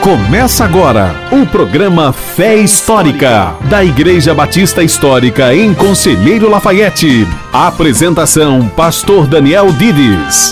Começa agora o programa Fé Histórica, da Igreja Batista Histórica em Conselheiro Lafaiete. Apresentação, Pastor Daniel Dides.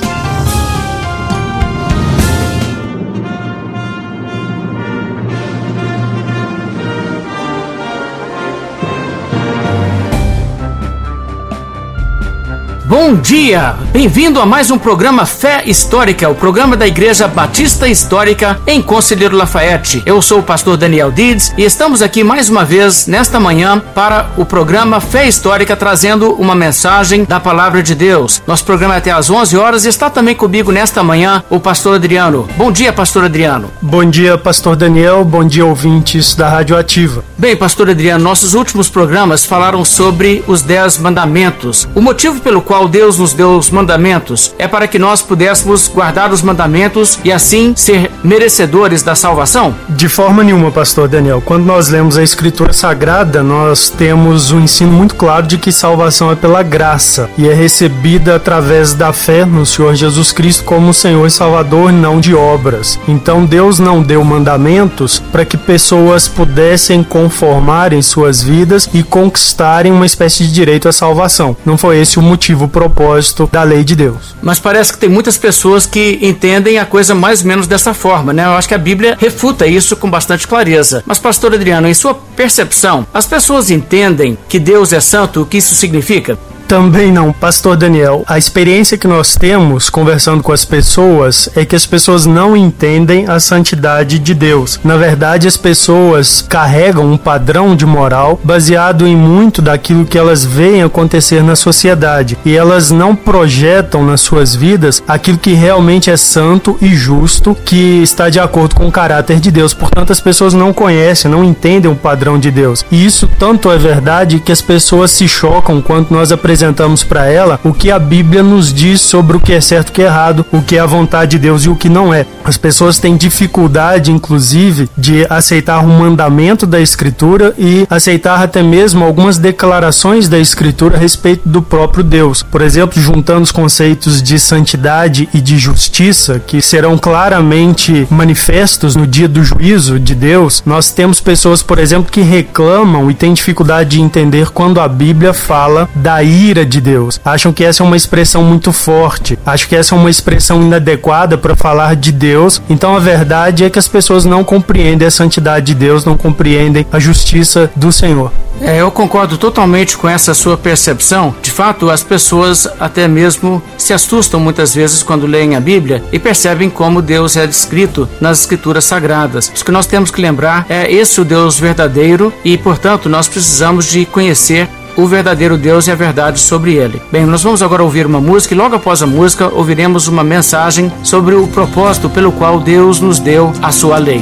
Bom dia! Bem-vindo a mais um programa Fé Histórica, o programa da Igreja Batista Histórica em Conselheiro Lafaiete. Eu sou o pastor Daniel Dides e estamos aqui mais uma vez nesta manhã para o programa Fé Histórica, trazendo uma mensagem da Palavra de Deus. Nosso programa é até às 11 horas e está também comigo nesta manhã o pastor Adriano. Bom dia, pastor Adriano. Bom dia, pastor Daniel. Bom dia, ouvintes da Rádio Ativa. Bem, pastor Adriano, nossos últimos programas falaram sobre os 10 mandamentos. O motivo pelo qual Deus nos deu os mandamentos é para que nós pudéssemos guardar os mandamentos e assim ser merecedores da salvação? De forma nenhuma, pastor Daniel. Quando nós lemos a Escritura Sagrada, nós temos um ensino muito claro de que salvação é pela graça e é recebida através da fé no Senhor Jesus Cristo como Senhor e Salvador, não de obras. Então Deus não deu mandamentos para que pessoas pudessem conformar em suas vidas e conquistarem uma espécie de direito à salvação. Não foi esse o motivo, o propósito da lei de Deus. Mas parece que tem muitas pessoas que entendem a coisa mais ou menos dessa forma, né? Eu acho que a Bíblia refuta isso com bastante clareza. Mas, pastor Adriano, em sua percepção, as pessoas entendem que Deus é santo, o que isso significa? Também não, pastor Daniel. A experiência que nós temos conversando com as pessoas é que as pessoas não entendem a santidade de Deus. Na verdade, as pessoas carregam um padrão de moral baseado em muito daquilo que elas veem acontecer na sociedade e elas não projetam nas suas vidas aquilo que realmente é santo e justo, que está de acordo com o caráter de Deus. Portanto, as pessoas não conhecem, não entendem o padrão de Deus. E isso tanto é verdade que as pessoas se chocam quando nós apresentamos para ela o que a Bíblia nos diz sobre o que é certo e o que é errado, o que é a vontade de Deus e o que não é. As pessoas têm dificuldade, inclusive, de aceitar um mandamento da Escritura e aceitar até mesmo algumas declarações da Escritura a respeito do próprio Deus. Por exemplo, juntando os conceitos de santidade e de justiça, que serão claramente manifestos no dia do juízo de Deus, nós temos pessoas, por exemplo, que reclamam e têm dificuldade de entender quando a Bíblia fala da ira de Deus. Acham que essa é uma expressão muito forte. Acham que essa é uma expressão inadequada para falar de Deus. Então a verdade é que as pessoas não compreendem a santidade de Deus, não compreendem a justiça do Senhor. Eu concordo totalmente com essa sua percepção. De fato, as pessoas até mesmo se assustam muitas vezes quando leem a Bíblia e percebem como Deus é descrito nas Escrituras Sagradas. O que nós temos que lembrar é esse o Deus verdadeiro e, portanto, nós precisamos de conhecer o verdadeiro Deus e a verdade sobre ele. Bem, nós vamos agora ouvir uma música e logo após a música ouviremos uma mensagem sobre o propósito pelo qual Deus nos deu a sua lei.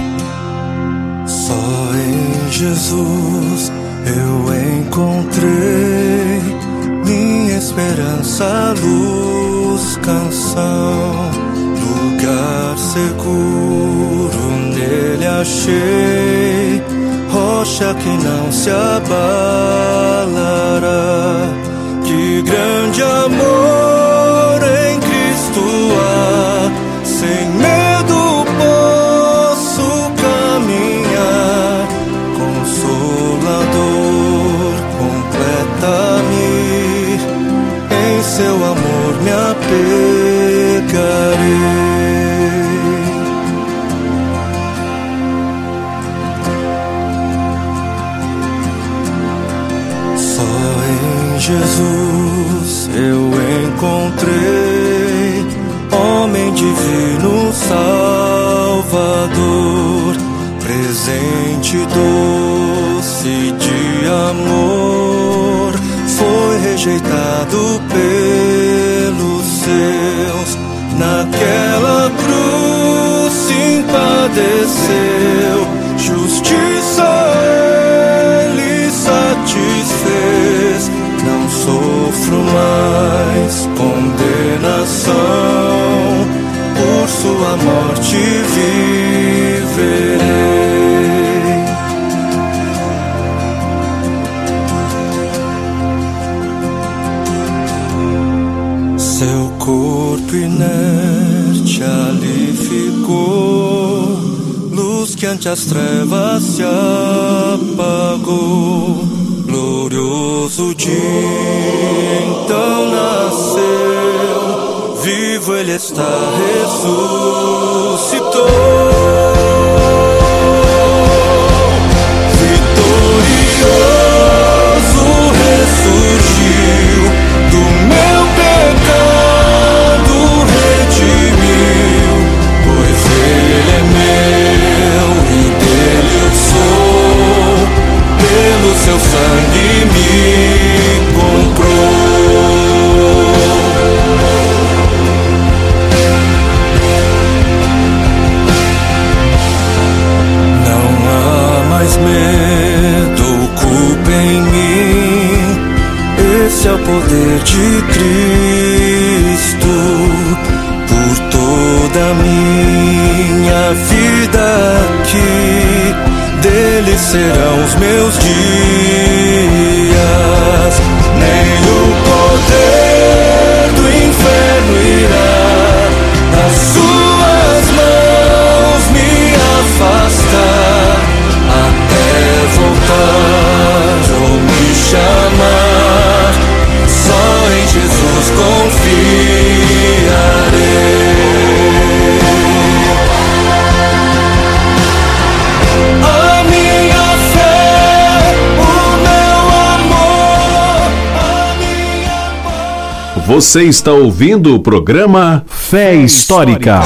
Só em Jesus eu encontrei minha esperança, luz, canção, lugar seguro nele achei, rocha que não se abalará. Que grande amor em Cristo há, sem medo posso caminhar. Consolador, completa-me, em seu amor me apegarei. Jesus eu encontrei, homem divino Salvador, presente doce de amor, foi rejeitado pelos seus, naquela cruz se padeceu, justiça ele satisfez. Não sofro mais condenação, por sua morte viverei. Seu corpo inerte ali ficou, luz luz que ante as trevas se apagou. Glorioso dia então nasceu, vivo ele está, ressuscitou. Vitorioso ressurgiu, do meu pecado redimiu, pois ele é meu e dele eu sou, pelo seu sangue me comprou. Não há mais medo, culpa em mim, esse é o poder de Cristo, por toda a minha vida aqui, dele serão os meus dias, nem o poder do inferno irá das suas mãos me afastar, até voltar ou me chamar, só em Jesus confiarei. Você está ouvindo o programa Fé Histórica.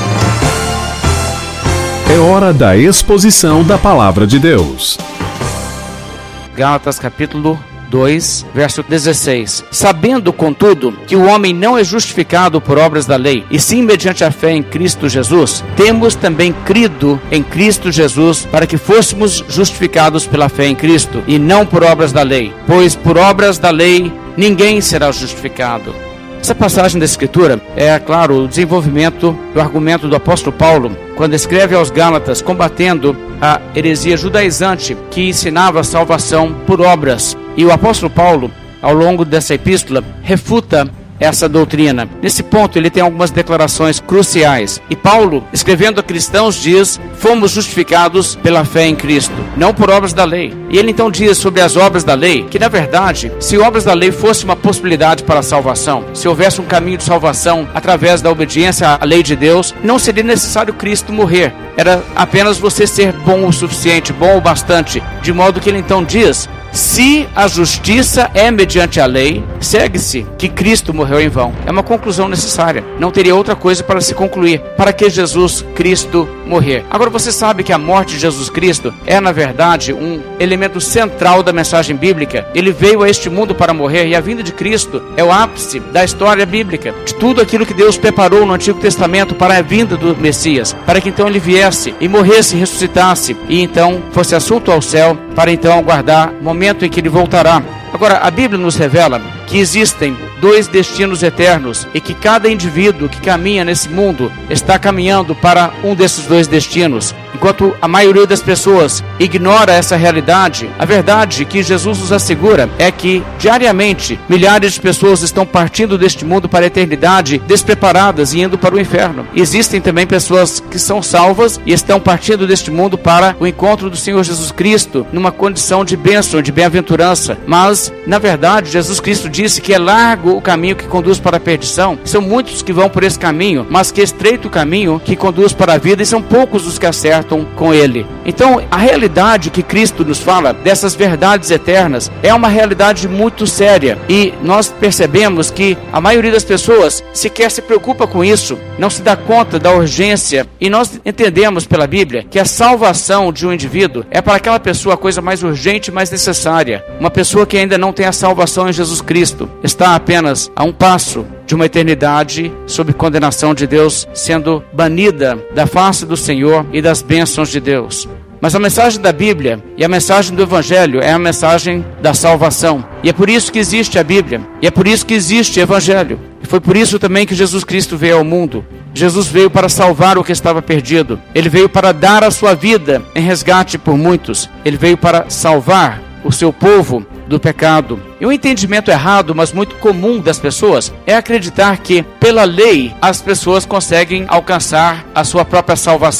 É hora da exposição da Palavra de Deus. Gálatas capítulo 2, verso 16. Sabendo, contudo, que o homem não é justificado por obras da lei, e sim mediante a fé em Cristo Jesus, temos também crido em Cristo Jesus, para que fôssemos justificados pela fé em Cristo, e não por obras da lei. Pois por obras da lei ninguém será justificado. Essa passagem da Escritura é, claro, o desenvolvimento do argumento do apóstolo Paulo, quando escreve aos Gálatas, combatendo a heresia judaizante que ensinava a salvação por obras. E o apóstolo Paulo, ao longo dessa epístola, refuta essa doutrina. Nesse ponto ele tem algumas declarações cruciais. E Paulo, escrevendo a cristãos, diz: fomos justificados pela fé em Cristo, não por obras da lei. E ele então diz sobre as obras da lei, que na verdade, se obras da lei fosse uma possibilidade para a salvação, se houvesse um caminho de salvação através da obediência à lei de Deus, não seria necessário Cristo morrer. Era apenas você ser bom o suficiente, bom o bastante. De modo que ele então diz: se a justiça é mediante a lei, segue-se que Cristo morreu em vão. É uma conclusão necessária. Não teria outra coisa para se concluir. Para que Jesus Cristo morrer? Agora você sabe que a morte de Jesus Cristo é, na verdade, um elemento central da mensagem bíblica. Ele veio a este mundo para morrer, e a vinda de Cristo é o ápice da história bíblica, de tudo aquilo que Deus preparou no Antigo Testamento para a vinda do Messias, para que então ele viesse e morresse, ressuscitasse, e então fosse assunto ao céu, para então aguardar o momento em que ele voltará. Agora, a Bíblia nos revela que existem dois destinos eternos e que cada indivíduo que caminha nesse mundo está caminhando para um desses dois destinos. Enquanto a maioria das pessoas ignora essa realidade, a verdade que Jesus nos assegura é que diariamente milhares de pessoas estão partindo deste mundo para a eternidade despreparadas e indo para o inferno. Existem também pessoas que são salvas e estão partindo deste mundo para o encontro do Senhor Jesus Cristo numa condição de bênção, de bem-aventurança. Mas, na verdade, Jesus Cristo disse que é largo o caminho que conduz para a perdição. São muitos que vão por esse caminho, mas que é estreito o caminho que conduz para a vida, e são poucos os que acertam com ele. Então, a realidade que Cristo nos fala, dessas verdades eternas, é uma realidade muito séria, e nós percebemos que a maioria das pessoas sequer se preocupa com isso, não se dá conta da urgência, e nós entendemos pela Bíblia que a salvação de um indivíduo é para aquela pessoa a coisa mais urgente e mais necessária. Uma pessoa que ainda não tem a salvação em Jesus Cristo está apenas a um passo de uma eternidade sob condenação de Deus, sendo banida da face do Senhor e das bênçãos de Deus. Mas a mensagem da Bíblia e a mensagem do Evangelho é a mensagem da salvação. E é por isso que existe a Bíblia. E é por isso que existe o Evangelho. E foi por isso também que Jesus Cristo veio ao mundo. Jesus veio para salvar o que estava perdido. Ele veio para dar a sua vida em resgate por muitos. Ele veio para salvar o seu povo do pecado. E um entendimento errado, mas muito comum das pessoas, é acreditar que, pela lei, as pessoas conseguem alcançar a sua própria salvação.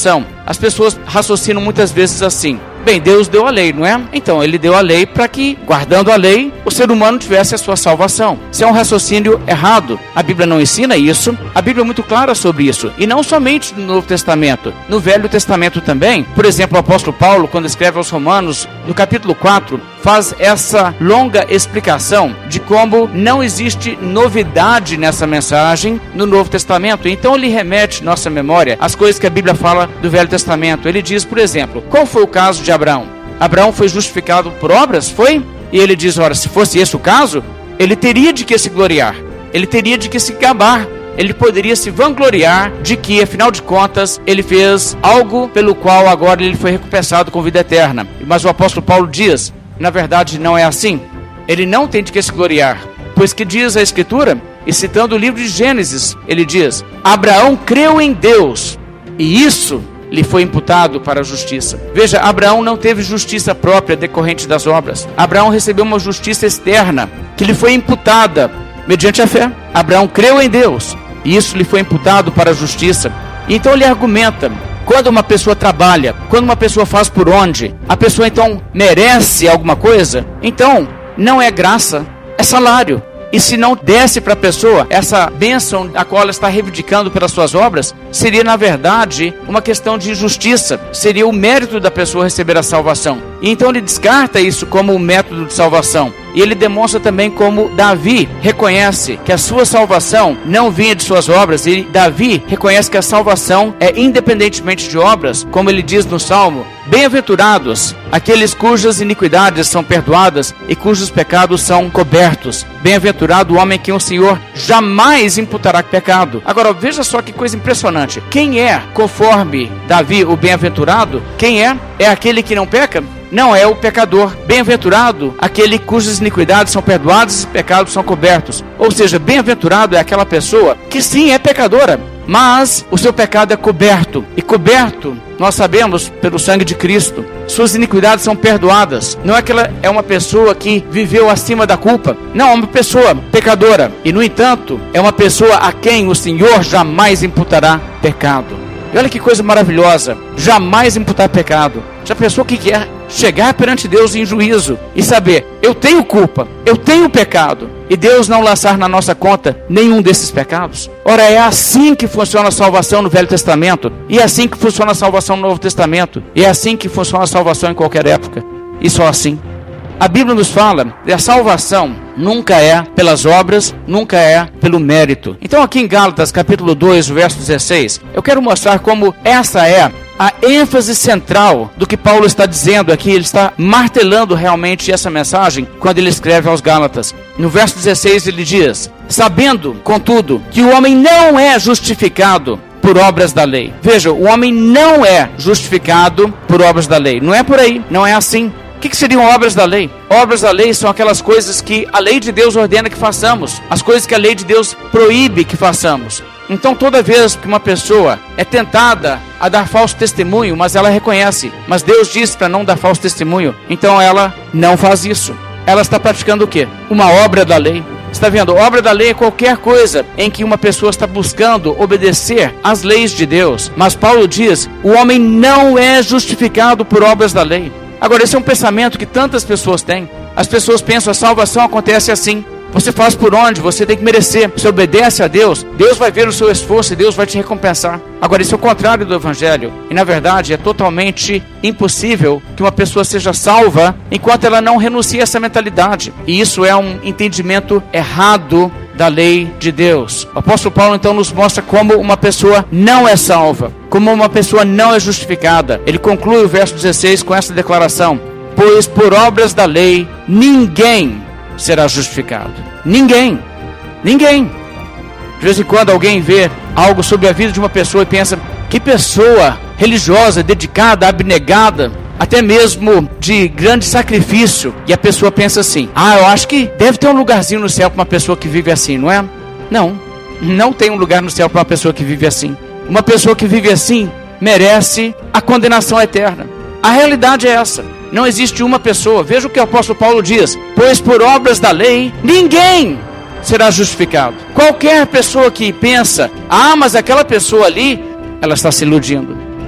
As pessoas raciocinam muitas vezes assim: bem, Deus deu a lei, não é? Então, Ele deu a lei para que, guardando a lei, o ser humano tivesse a sua salvação. Isso é um raciocínio errado. A Bíblia não ensina isso. A Bíblia é muito clara sobre isso. E não somente no Novo Testamento, no Velho Testamento também. Por exemplo, o apóstolo Paulo, quando escreve aos Romanos, no capítulo 4, faz essa longa explicação de como não existe novidade nessa mensagem no Novo Testamento. Então, ele remete nossa memória às coisas que a Bíblia fala do Velho Testamento. Ele diz, por exemplo, qual foi o caso de Abraão? Abraão foi justificado por obras? Foi? E ele diz, ora, se fosse esse o caso, ele teria de que se gloriar, ele teria de que se gabar, ele poderia se vangloriar de que, afinal de contas, ele fez algo pelo qual agora ele foi recompensado com vida eterna. Mas o apóstolo Paulo diz, na verdade não é assim. Ele não tem de que se gloriar, pois que diz a Escritura, e citando o livro de Gênesis, ele diz, Abraão creu em Deus, e isso lhe foi imputado para a justiça. Veja, Abraão não teve justiça própria decorrente das obras. Abraão recebeu uma justiça externa que lhe foi imputada mediante a fé. Abraão creu em Deus e isso lhe foi imputado para a justiça. Então ele argumenta, quando uma pessoa trabalha, quando uma pessoa faz por onde, a pessoa então merece alguma coisa, então não é graça, é salário. E se não desse para a pessoa essa bênção a qual ela está reivindicando pelas suas obras, seria na verdade uma questão de injustiça, seria o mérito da pessoa receber a salvação. E então ele descarta isso como um método de salvação. E ele demonstra também como Davi reconhece que a sua salvação não vinha de suas obras. E Davi reconhece que a salvação é independentemente de obras, como ele diz no Salmo, bem-aventurados aqueles cujas iniquidades são perdoadas e cujos pecados são cobertos. Bem-aventurado o homem que o Senhor jamais imputará pecado. Agora, veja só que coisa impressionante. Quem é, conforme Davi, o bem-aventurado? Quem é? É aquele que não peca? Não, é o pecador. Bem-aventurado aquele cujas iniquidades são perdoadas e pecados são cobertos. Ou seja, bem-aventurado é aquela pessoa que sim é pecadora, mas o seu pecado é coberto. E coberto, nós sabemos, pelo sangue de Cristo. Suas iniquidades são perdoadas. Não é que ela é uma pessoa que viveu acima da culpa. Não, é uma pessoa pecadora. E, no entanto, é uma pessoa a quem o Senhor jamais imputará pecado. E olha que coisa maravilhosa. Jamais imputar pecado. Já pensou o que é chegar perante Deus em juízo e saber, eu tenho culpa, eu tenho pecado, e Deus não lançar na nossa conta nenhum desses pecados? Ora, é assim que funciona a salvação no Velho Testamento, e é assim que funciona a salvação no Novo Testamento, e é assim que funciona a salvação em qualquer época, e só assim. A Bíblia nos fala que a salvação nunca é pelas obras, nunca é pelo mérito. Então aqui em Gálatas capítulo 2, verso 16, eu quero mostrar como essa é a ênfase central do que Paulo está dizendo aqui. Ele está martelando realmente essa mensagem quando ele escreve aos Gálatas. No verso 16 ele diz, sabendo, contudo, que o homem não é justificado por obras da lei. Veja, o homem não é justificado por obras da lei. Não é por aí, não é assim. O que seriam obras da lei? Obras da lei são aquelas coisas que a lei de Deus ordena que façamos, as coisas que a lei de Deus proíbe que façamos. Então toda vez que uma pessoa é tentada a dar falso testemunho, mas ela reconhece, mas Deus diz para não dar falso testemunho, então ela não faz isso. Ela está praticando o quê? Uma obra da lei. Está vendo? Obra da lei é qualquer coisa em que uma pessoa está buscando obedecer às leis de Deus. Mas Paulo diz, o homem não é justificado por obras da lei. Agora, esse é um pensamento que tantas pessoas têm. As pessoas pensam, a salvação acontece assim. Você faz por onde, você tem que merecer. Você obedece a Deus, Deus vai ver o seu esforço e Deus vai te recompensar. Agora, isso é o contrário do Evangelho. E na verdade é totalmente impossível que uma pessoa seja salva enquanto ela não renuncia a essa mentalidade. E isso é um entendimento errado da lei de Deus. O apóstolo Paulo então nos mostra como uma pessoa não é salva, como uma pessoa não é justificada. Ele conclui o verso 16 com essa declaração: pois por obras da lei ninguém será justificado. Ninguém. Ninguém. De vez em quando alguém vê algo sobre a vida de uma pessoa e pensa, que pessoa religiosa, dedicada, abnegada, até mesmo de grande sacrifício. E a pessoa pensa assim, eu acho que deve ter um lugarzinho no céu para uma pessoa que vive assim, não é? Não, não tem um lugar no céu para uma pessoa que vive assim. Uma pessoa que vive assim merece a condenação eterna. A realidade é essa. Não existe uma pessoa. Veja o que o apóstolo Paulo diz: pois por obras da lei ninguém será justificado. Qualquer pessoa que pensa, mas aquela pessoa ali, ela está se iludindo.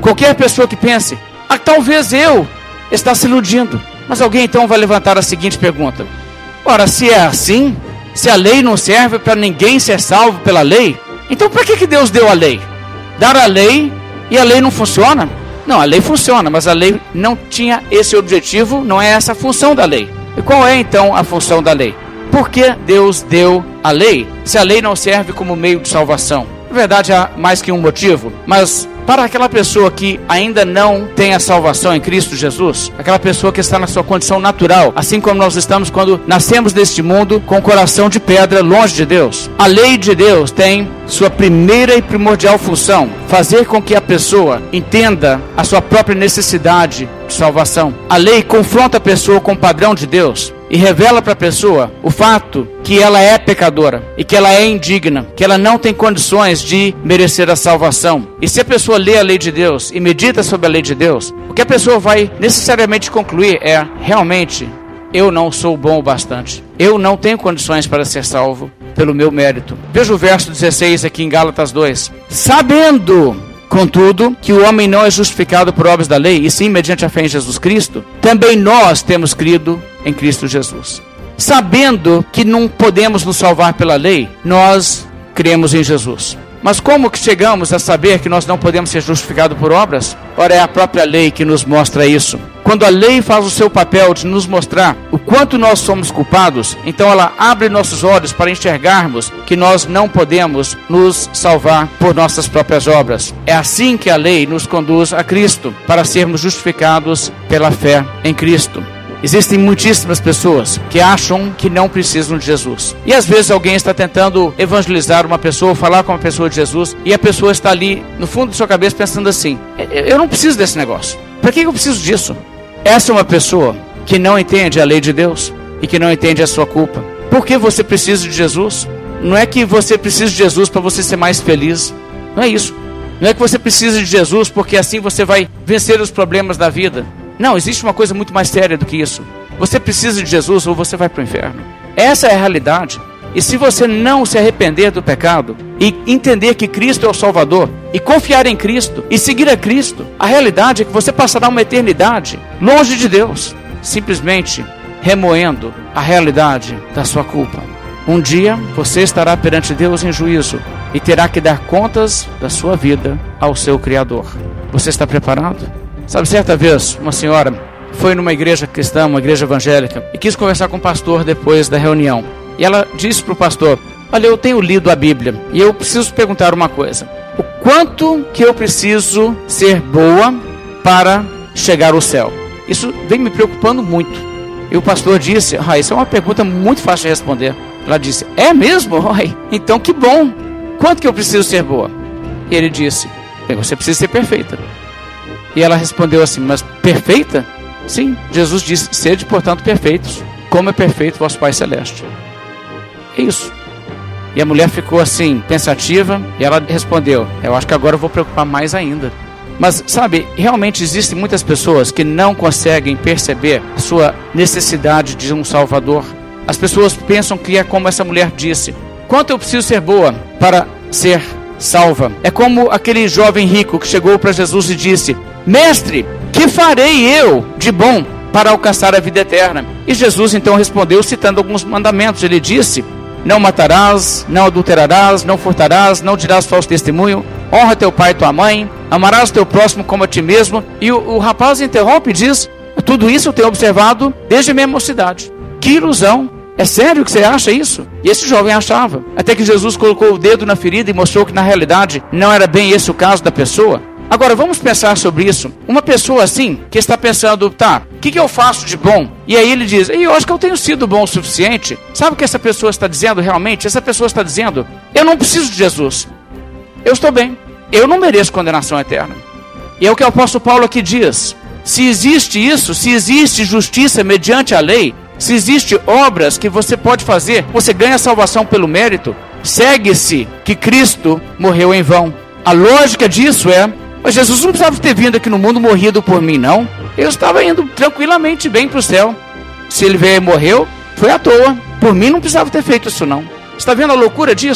Qualquer pessoa que pense, talvez eu está se iludindo. Mas alguém então vai levantar a seguinte pergunta: ora, se é assim, se a lei não serve para ninguém ser salvo pela lei, então para que Deus deu a lei? Dar a lei e a lei não funciona? Não, a lei funciona, mas a lei não tinha esse objetivo, não é essa a função da lei. E qual é então a função da lei? Por que Deus deu a lei, se a lei não serve como meio de salvação? Na verdade, há mais que um motivo, mas para aquela pessoa que ainda não tem a salvação em Cristo Jesus, aquela pessoa que está na sua condição natural, assim como nós estamos quando nascemos neste mundo com o coração de pedra, longe de Deus, a lei de Deus tem sua primeira e primordial função: fazer com que a pessoa entenda a sua própria necessidade de salvação. A lei confronta a pessoa com o padrão de Deus e revela para a pessoa o fato que ela é pecadora e que ela é indigna, que ela não tem condições de merecer a salvação. E se a pessoa lê a lei de Deus e medita sobre a lei de Deus, o que a pessoa vai necessariamente concluir é: realmente, eu não sou bom o bastante. Eu não tenho condições para ser salvo pelo meu mérito. Veja o verso 16 aqui em Gálatas 2. Sabendo, contudo, que o homem não é justificado por obras da lei, e sim mediante a fé em Jesus Cristo, também nós temos crido em Cristo Jesus. Sabendo que não podemos nos salvar pela lei, nós cremos em Jesus. Mas como que chegamos a saber que nós não podemos ser justificados por obras? Ora, é a própria lei que nos mostra isso. Quando a lei faz o seu papel de nos mostrar o quanto nós somos culpados, então ela abre nossos olhos para enxergarmos que nós não podemos nos salvar por nossas próprias obras. É assim que a lei nos conduz a Cristo, para sermos justificados pela fé em Cristo. Existem muitíssimas pessoas que acham que não precisam de Jesus. E às vezes alguém está tentando evangelizar uma pessoa, falar com uma pessoa de Jesus, e a pessoa está ali no fundo de sua cabeça pensando assim: eu não preciso desse negócio. Para que eu preciso disso? Essa é uma pessoa que não entende a lei de Deus e que não entende a sua culpa. Por que você precisa de Jesus? Não é que você precisa de Jesus para você ser mais feliz. Não é isso. Não é que você precisa de Jesus porque assim você vai vencer os problemas da vida. Não, existe uma coisa muito mais séria do que isso. Você precisa de Jesus ou você vai para o inferno. Essa é a realidade. E se você não se arrepender do pecado e entender que Cristo é o Salvador e confiar em Cristo e seguir a Cristo, a realidade é que você passará uma eternidade longe de Deus, simplesmente remoendo a realidade da sua culpa. Um dia você estará perante Deus em juízo e terá que dar contas da sua vida ao seu Criador. Você está preparado? Sabe, certa vez, uma senhora foi numa igreja cristã, uma igreja evangélica, e quis conversar com o pastor depois da reunião. E ela disse para o pastor: olha, eu tenho lido a Bíblia e eu preciso perguntar uma coisa. O quanto que eu preciso ser boa para chegar ao céu? Isso vem me preocupando muito. E o pastor disse: isso é uma pergunta muito fácil de responder. Ela disse: é mesmo? Então que bom. Quanto que eu preciso ser boa? E ele disse: você precisa ser perfeita. E ela respondeu assim: mas perfeita? Sim, Jesus disse: sede, portanto, perfeitos, como é perfeito vosso Pai Celeste. É isso. E a mulher ficou assim, pensativa, e ela respondeu: eu acho que agora eu vou preocupar mais ainda. Mas, sabe, realmente existem muitas pessoas que não conseguem perceber a sua necessidade de um Salvador. As pessoas pensam que é como essa mulher disse: quanto eu preciso ser boa para ser salva? É como aquele jovem rico que chegou para Jesus e disse: mestre, que farei eu de bom para alcançar a vida eterna? E Jesus então respondeu citando alguns mandamentos. Ele disse: não matarás, não adulterarás, não furtarás, não dirás falso testemunho, honra teu pai e tua mãe, amarás teu próximo como a ti mesmo. E o rapaz interrompe e diz: tudo isso eu tenho observado desde a minha mocidade. Que ilusão! É sério que você acha isso? E esse jovem achava. Até que Jesus colocou o dedo na ferida e mostrou que na realidade não era bem esse o caso da pessoa. Agora vamos pensar sobre isso. Uma pessoa assim, que está pensando: tá, o que eu faço de bom? E aí ele diz: eu acho que eu tenho sido bom o suficiente. Sabe o que essa pessoa está dizendo realmente? Essa pessoa está dizendo: eu não preciso de Jesus. Eu estou bem. Eu não mereço condenação eterna. E é o que o apóstolo Paulo aqui diz. Se existe isso, se existe justiça mediante a lei, se existe obras que você pode fazer, você ganha salvação pelo mérito, segue-se que Cristo morreu em vão. A lógica disso é: mas Jesus não precisava ter vindo aqui no mundo morrido por mim, não. Eu estava indo tranquilamente bem para o céu. Se ele veio e morreu, foi à toa. Por mim não precisava ter feito isso, não. Está vendo a loucura disso?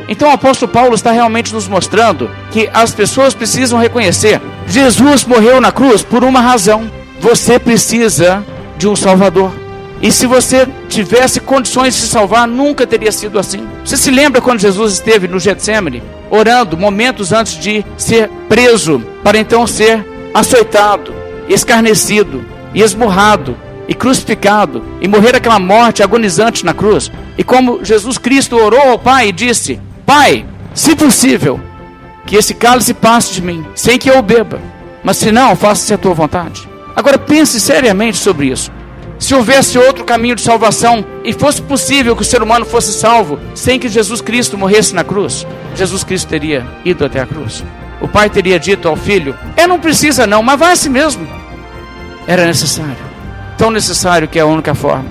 Então o apóstolo Paulo está realmente nos mostrando que as pessoas precisam reconhecer: Jesus morreu na cruz por uma razão. Você precisa de um Salvador. E se você tivesse condições de se salvar, nunca teria sido assim. Você se lembra quando Jesus esteve no Getsêmani, orando momentos antes de ser preso, para então ser açoitado, escarnecido, e esmurrado, e crucificado, e morrer aquela morte agonizante na cruz? E como Jesus Cristo orou ao Pai e disse: Pai, se possível, que esse cálice passe de mim, sem que eu o beba, mas se não, faça-se a tua vontade. Agora pense seriamente sobre isso. Se houvesse outro caminho de salvação e fosse possível que o ser humano fosse salvo sem que Jesus Cristo morresse na cruz, Jesus Cristo teria ido até a cruz. O Pai teria dito ao Filho: não precisa não, mas vai assim mesmo. Era necessário, tão necessário que é a única forma.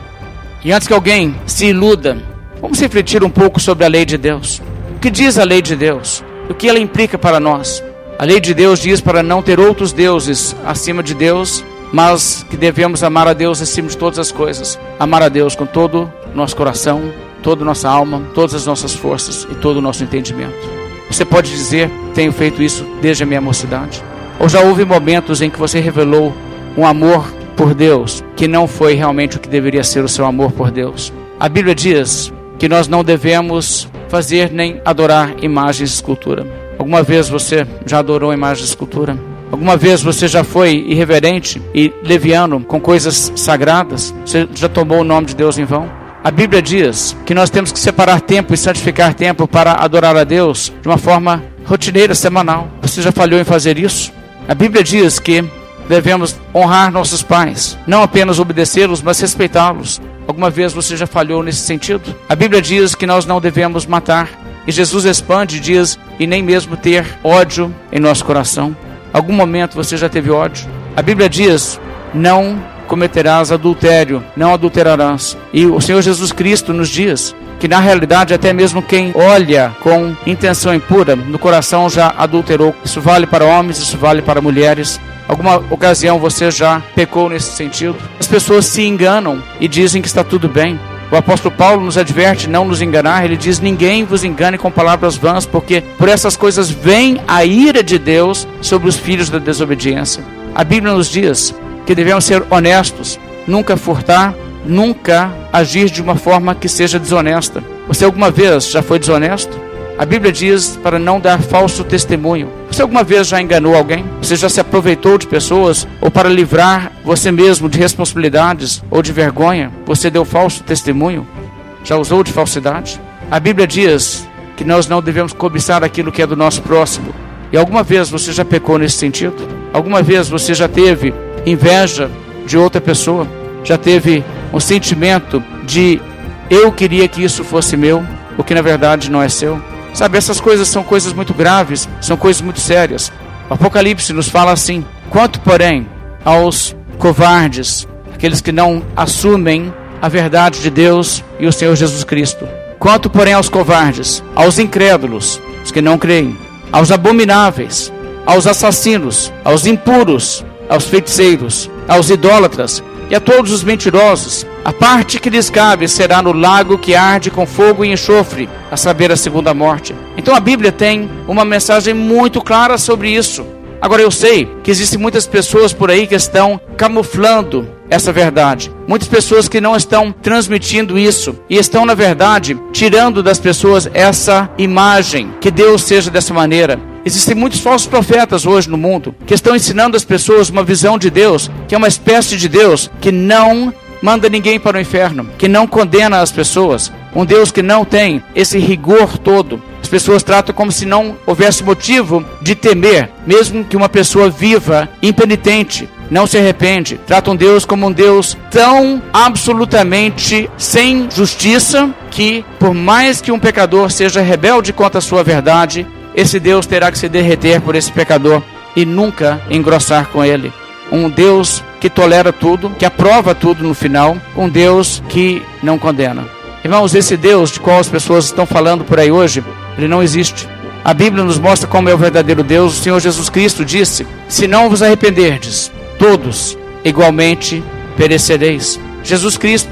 E antes que alguém se iluda, vamos refletir um pouco sobre a lei de Deus. O que diz a lei de Deus? O que ela implica para nós? A lei de Deus diz para não ter outros deuses acima de Deus, mas que devemos amar a Deus acima de todas as coisas. Amar a Deus com todo o nosso coração, toda a nossa alma, todas as nossas forças e todo o nosso entendimento. Você pode dizer: tenho feito isso desde a minha mocidade? Ou já houve momentos em que você revelou um amor por Deus que não foi realmente o que deveria ser o seu amor por Deus? A Bíblia diz que nós não devemos fazer nem adorar imagens de escultura. Alguma vez você já adorou imagens de escultura? Alguma vez você já foi irreverente e leviano com coisas sagradas? Você já tomou o nome de Deus em vão? A Bíblia diz que nós temos que separar tempo e santificar tempo para adorar a Deus de uma forma rotineira, semanal. Você já falhou em fazer isso? A Bíblia diz que devemos honrar nossos pais, não apenas obedecê-los, mas respeitá-los. Alguma vez você já falhou nesse sentido? A Bíblia diz que nós não devemos matar, e Jesus expande e diz: e nem mesmo ter ódio em nosso coração. Algum momento você já teve ódio? A Bíblia diz: não cometerás adultério, não adulterarás. E o Senhor Jesus Cristo nos diz que na realidade até mesmo quem olha com intenção impura no coração já adulterou. Isso vale para homens, isso vale para mulheres. Alguma ocasião você já pecou nesse sentido? As pessoas se enganam e dizem que está tudo bem. O apóstolo Paulo nos adverte não nos enganar. Ele diz: ninguém vos engane com palavras vãs, porque por essas coisas vem a ira de Deus sobre os filhos da desobediência. A Bíblia nos diz que devemos ser honestos, nunca furtar, nunca agir de uma forma que seja desonesta. Você alguma vez já foi desonesto? A Bíblia diz para não dar falso testemunho. Você alguma vez já enganou alguém? Você já se aproveitou de pessoas? Ou para livrar você mesmo de responsabilidades ou de vergonha, você deu falso testemunho? Já usou de falsidade? A Bíblia diz que nós não devemos cobiçar aquilo que é do nosso próximo. E alguma vez você já pecou nesse sentido? Alguma vez você já teve inveja de outra pessoa? Já teve um sentimento de: eu queria que isso fosse meu, o que na verdade não é seu? Sabe, essas coisas são coisas muito graves, são coisas muito sérias. O Apocalipse nos fala assim: quanto, porém, aos covardes, aqueles que não assumem a verdade de Deus e o Senhor Jesus Cristo. Quanto, porém, aos covardes, aos incrédulos, os que não creem, aos abomináveis, aos assassinos, aos impuros, aos feiticeiros, aos idólatras e a todos os mentirosos, a parte que lhes cabe será no lago que arde com fogo e enxofre, a saber, a segunda morte. Então a Bíblia tem uma mensagem muito clara sobre isso. Agora eu sei que existem muitas pessoas por aí que estão camuflando essa verdade. Muitas pessoas que não estão transmitindo isso e estão, na verdade, tirando das pessoas essa imagem que Deus seja dessa maneira. Existem muitos falsos profetas hoje no mundo que estão ensinando às pessoas uma visão de Deus, que é uma espécie de Deus que não manda ninguém para o inferno, que não condena as pessoas, um Deus que não tem esse rigor todo. As pessoas tratam como se não houvesse motivo de temer, mesmo que uma pessoa viva, impenitente, não se arrepende. Tratam Deus como um Deus tão absolutamente sem justiça que, por mais que um pecador seja rebelde contra a sua verdade, esse Deus terá que se derreter por esse pecador e nunca engrossar com ele. Um Deus que tolera tudo, que aprova tudo no final, um Deus que não condena. Irmãos, esse Deus de qual as pessoas estão falando por aí hoje, ele não existe. A Bíblia nos mostra como é o verdadeiro Deus. O Senhor Jesus Cristo disse: se não vos arrependerdes, todos igualmente perecereis. Jesus Cristo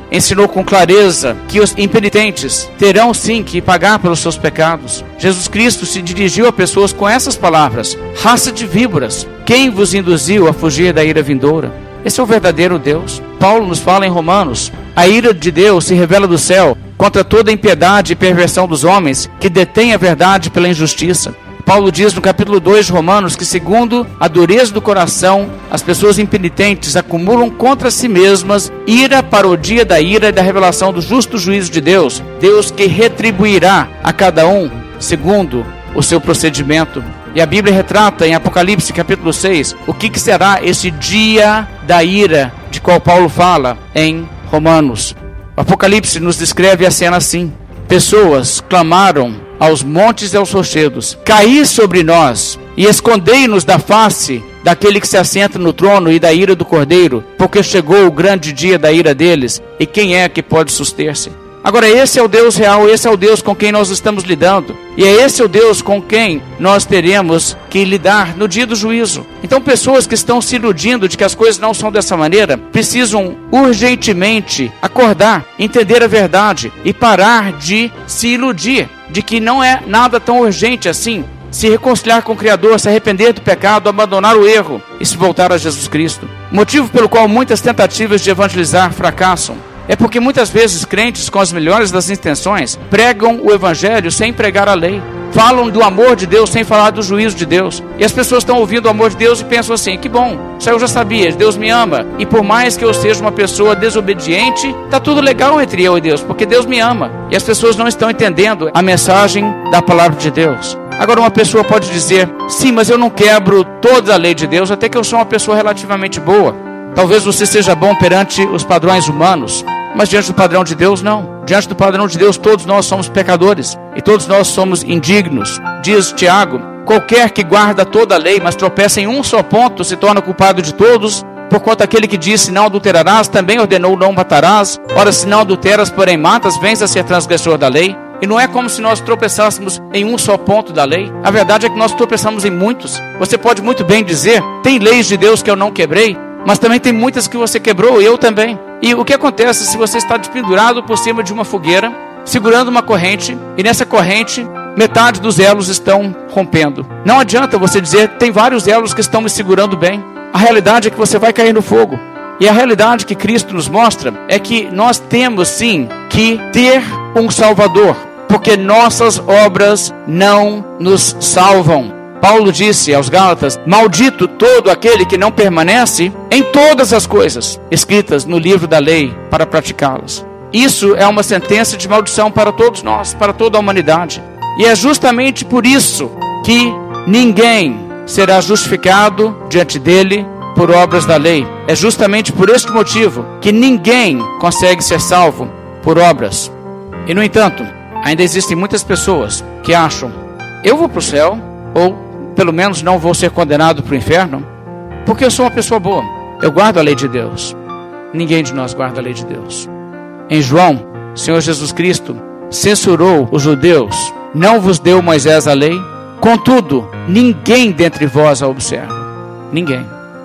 ensinou com clareza que os impenitentes terão sim que pagar pelos seus pecados. Jesus Cristo se dirigiu a pessoas com essas palavras: raça de víboras, quem vos induziu a fugir da ira vindoura? Esse é o verdadeiro Deus. Paulo nos fala em Romanos: a ira de Deus se revela do céu contra toda a impiedade e perversão dos homens que detêm a verdade pela injustiça. Paulo diz no capítulo 2 de Romanos que, segundo a dureza do coração, as pessoas impenitentes acumulam contra si mesmas ira para o dia da ira e da revelação do justo juízo de Deus, Deus que retribuirá a cada um segundo o seu procedimento. E a Bíblia retrata em Apocalipse capítulo 6 o que será esse dia da ira de qual Paulo fala em Romanos. O Apocalipse nos descreve a cena assim: pessoas clamaram aos montes e aos rochedos: caí sobre nós e escondei-nos da face daquele que se assenta no trono e da ira do Cordeiro, porque chegou o grande dia da ira deles, e quem é que pode suster-se? Agora, esse é o Deus real, esse é o Deus com quem nós estamos lidando, e é esse o Deus com quem nós teremos que lidar no dia do juízo. Então, pessoas que estão se iludindo de que as coisas não são dessa maneira, precisam urgentemente acordar, entender a verdade e parar de se iludir de que não é nada tão urgente assim se reconciliar com o Criador, se arrepender do pecado, abandonar o erro e se voltar a Jesus Cristo. O motivo pelo qual muitas tentativas de evangelizar fracassam é porque muitas vezes crentes com as melhores das intenções pregam o evangelho sem pregar a lei. Falam do amor de Deus sem falar do juízo de Deus. E as pessoas estão ouvindo o amor de Deus e pensam assim: que bom, isso eu já sabia, Deus me ama. E por mais que eu seja uma pessoa desobediente, está tudo legal entre eu e Deus, porque Deus me ama. E as pessoas não estão entendendo a mensagem da palavra de Deus. Agora, uma pessoa pode dizer: sim, mas eu não quebro toda a lei de Deus, até que eu sou uma pessoa relativamente boa. Talvez você seja bom perante os padrões humanos, mas diante do padrão de Deus, não. Diante do padrão de Deus, todos nós somos pecadores e todos nós somos indignos. Diz Tiago: qualquer que guarda toda a lei, mas tropeça em um só ponto, se torna culpado de todos. Porquanto aquele que disse: não adulterarás, também ordenou: não matarás. Ora, se não adulteras, porém matas, vens a ser transgressor da lei. E não é como se nós tropeçássemos em um só ponto da lei. A verdade é que nós tropeçamos em muitos. Você pode muito bem dizer: tem leis de Deus que eu não quebrei, mas também tem muitas que você quebrou, e eu também. E o que acontece se você está despendurado por cima de uma fogueira, segurando uma corrente, e nessa corrente metade dos elos estão rompendo? Não adianta você dizer: tem vários elos que estão me segurando bem. A realidade é que você vai cair no fogo. E a realidade que Cristo nos mostra é que nós temos sim que ter um Salvador, porque nossas obras não nos salvam. Paulo disse aos Gálatas: maldito todo aquele que não permanece em todas as coisas escritas no livro da lei para praticá-las. Isso é uma sentença de maldição para todos nós, para toda a humanidade. E é justamente por isso que ninguém será justificado diante dele por obras da lei. É justamente por este motivo que ninguém consegue ser salvo por obras. E no entanto, ainda existem muitas pessoas que acham: eu vou para o céu, ou pelo menos não vou ser condenado para o inferno, porque eu sou uma pessoa boa, eu guardo a lei de Deus. Ninguém de nós guarda a lei de Deus. Em João, o Senhor Jesus Cristo censurou os judeus: não vos deu Moisés a lei, contudo, ninguém dentre vós a observa. Ninguém.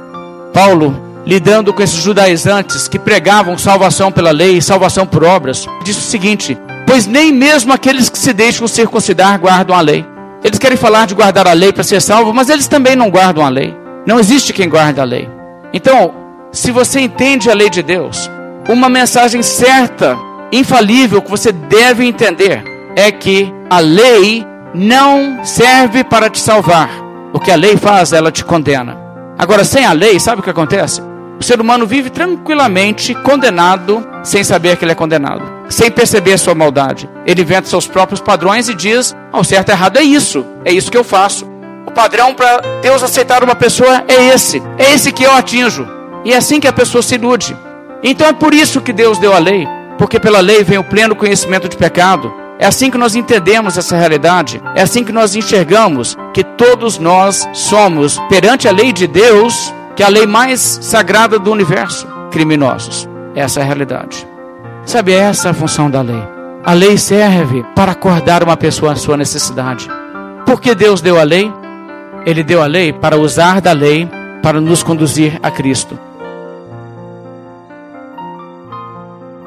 Paulo, lidando com esses judaizantes que pregavam salvação pela lei e salvação por obras, disse o seguinte: pois nem mesmo aqueles que se deixam circuncidar guardam a lei. Eles querem falar de guardar a lei para ser salvo, mas eles também não guardam a lei. Não existe quem guarda a lei. Então, se você entende a lei de Deus, uma mensagem certa, infalível, que você deve entender é que a lei não serve para te salvar. O que a lei faz, ela te condena. Agora, sem a lei, sabe o que acontece? O ser humano vive tranquilamente condenado, sem saber que ele é condenado, sem perceber a sua maldade. Ele inventa seus próprios padrões e diz: o certo e errado é isso que eu faço. O padrão para Deus aceitar uma pessoa é esse que eu atinjo. E é assim que a pessoa se ilude. Então é por isso que Deus deu a lei, porque pela lei vem o pleno conhecimento de pecado. É assim que nós entendemos essa realidade. É assim que nós enxergamos que todos nós somos, perante a lei de Deus, que é a lei mais sagrada do universo, criminosos. Essa é a realidade. Sabe, essa é a função da lei. A lei serve para acordar uma pessoa à sua necessidade. Por que Deus deu a lei? Ele deu a lei para usar da lei para nos conduzir a Cristo.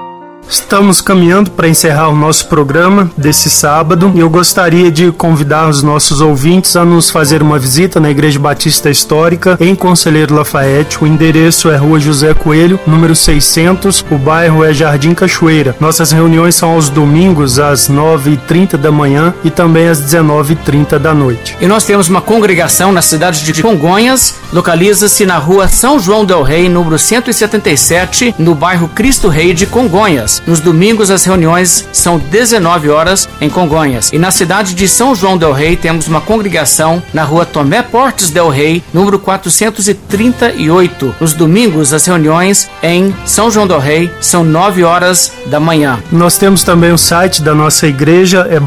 Estamos caminhando para encerrar o nosso programa desse sábado e eu gostaria de convidar os nossos ouvintes a nos fazer uma visita na Igreja Batista Histórica em Conselheiro Lafayette. O endereço é Rua José Coelho, número 600, o bairro é Jardim Cachoeira. Nossas reuniões são aos domingos às 9h30 da manhã e também às 19h30 da noite. E nós temos uma congregação na cidade de Congonhas, localiza-se na Rua São João del Rei, número 177, no bairro Cristo Rei de Congonhas. Nos domingos as reuniões são 19 horas em Congonhas. E na cidade de São João del Rei temos uma congregação na Rua Tomé Portes del Rei, número 438. Nos domingos as reuniões em São João del Rei são 9 horas da manhã. Nós temos também o site da nossa igreja, é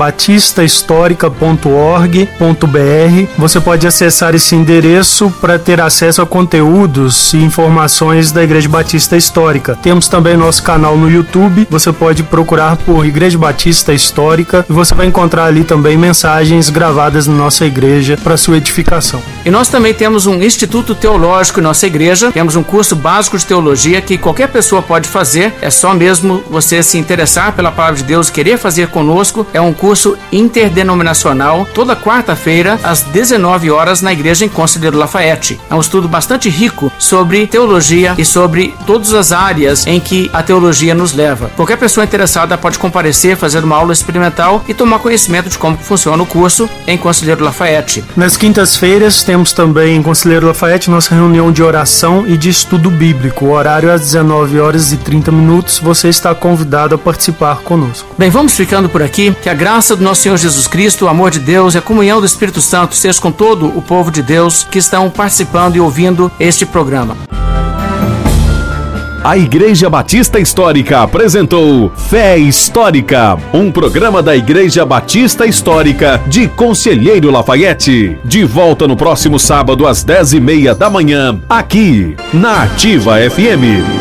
batistahistorica.org.br. Você pode acessar esse endereço para ter acesso a conteúdos e informações da Igreja Batista Histórica. Temos também nosso canal no YouTube. Você pode procurar por Igreja Batista Histórica e você vai encontrar ali também mensagens gravadas na nossa igreja para sua edificação. E nós também temos um instituto teológico em nossa igreja. Temos um curso básico de teologia que qualquer pessoa pode fazer. É só mesmo você se interessar pela palavra de Deus e querer fazer conosco. É um curso interdenominacional, toda quarta-feira às 19 horas na igreja em Conselheiro Lafayette. É um estudo bastante rico sobre teologia e sobre todas as áreas em que a teologia nos leva. Qualquer pessoa interessada pode comparecer, fazer uma aula experimental e tomar conhecimento de como funciona o curso em Conselheiro Lafayette. Nas quintas-feiras temos também em Conselheiro Lafayette nossa reunião de oração e de estudo bíblico. O horário é às 19h30. Você está convidado a participar conosco. Bem, vamos ficando por aqui. Que a graça do nosso Senhor Jesus Cristo, o amor de Deus e a comunhão do Espírito Santo seja com todo o povo de Deus que estão participando e ouvindo este programa. A Igreja Batista Histórica apresentou Fé Histórica, um programa da Igreja Batista Histórica de Conselheiro Lafayette. De volta no próximo sábado às 10h30 da manhã, aqui na Ativa FM.